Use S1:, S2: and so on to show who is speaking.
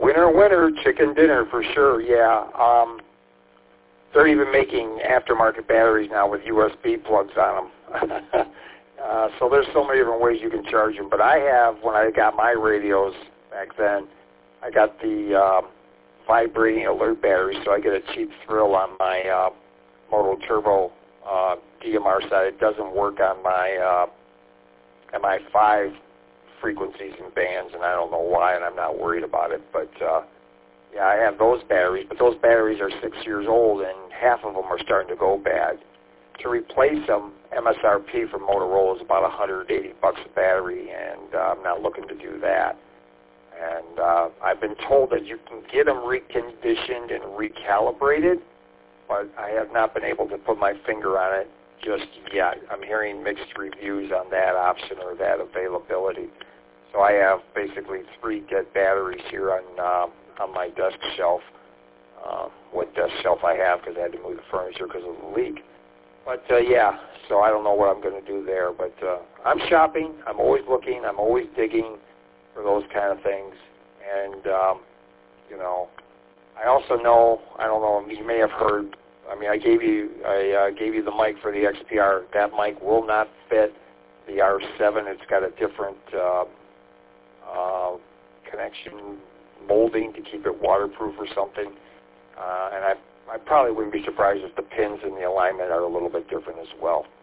S1: winner, chicken dinner for sure, yeah. They're even making aftermarket batteries now with USB plugs on them. So there's so many different ways you can charge them. But I have, when I got my radios back then, I got the vibrating alert battery, so I get a cheap thrill on my Moto Turbo DMR side. It doesn't work on my MI5 frequencies and bands, and I don't know why, and I'm not worried about it. But yeah, I have those batteries, but those batteries are 6 years old, and half of them are starting to go bad. To replace them, MSRP for Motorola is about $180 a battery, and I'm not looking to do that. And I've been told that you can get them reconditioned and recalibrated, but I have not been able to put my finger on it just yet. I'm hearing mixed reviews on that option or that availability. So I have basically 3 dead batteries here on my desk shelf. What desk shelf I have, because I had to move the furniture because of the leak. But yeah, so I don't know what I'm going to do there. But I'm shopping. I'm always looking. I'm always digging for those kind of things. And you know, I also know, I don't know, you may have heard. I mean, I gave you the mic for the XPR. That mic will not fit the R7. It's got a different connection molding to keep it waterproof or something. And I probably wouldn't be surprised if the pins in the alignment are a little bit different as well.